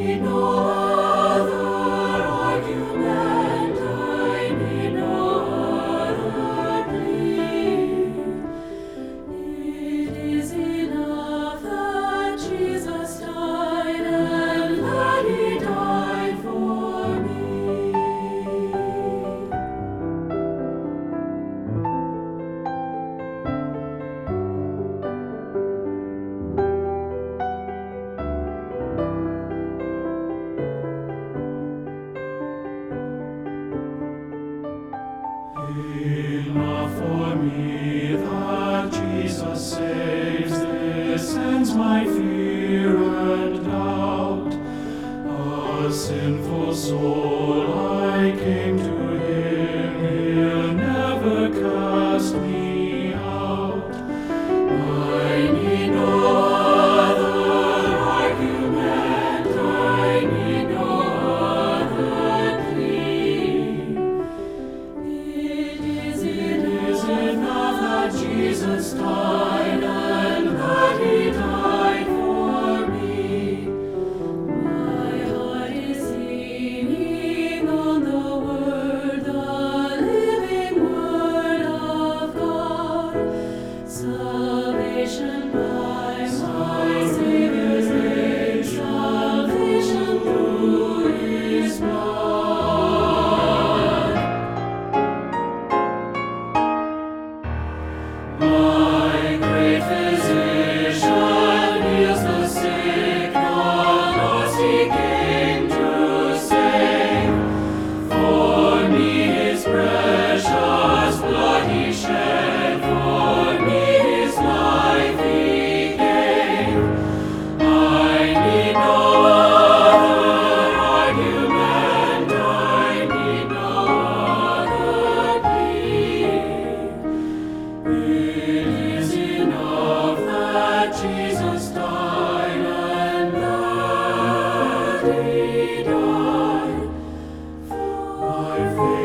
Enough for me that Jesus saves, this ends my fear and doubt. A sinful soul, I came to Him, He'll never cast me out. I need no other argument, I need no other plea. It is enough that Jesus died and that He died for me. My heart is leaning on the Word, the living Word of God. Salvation by my Savior's name, salvation through His blood. My great Physician heals the sick, the lost He came to save. For me His precious blood He shed, for me His life He gave. I need no other argument, I need no other plea. It is enough that Jesus died and that He died for my faith.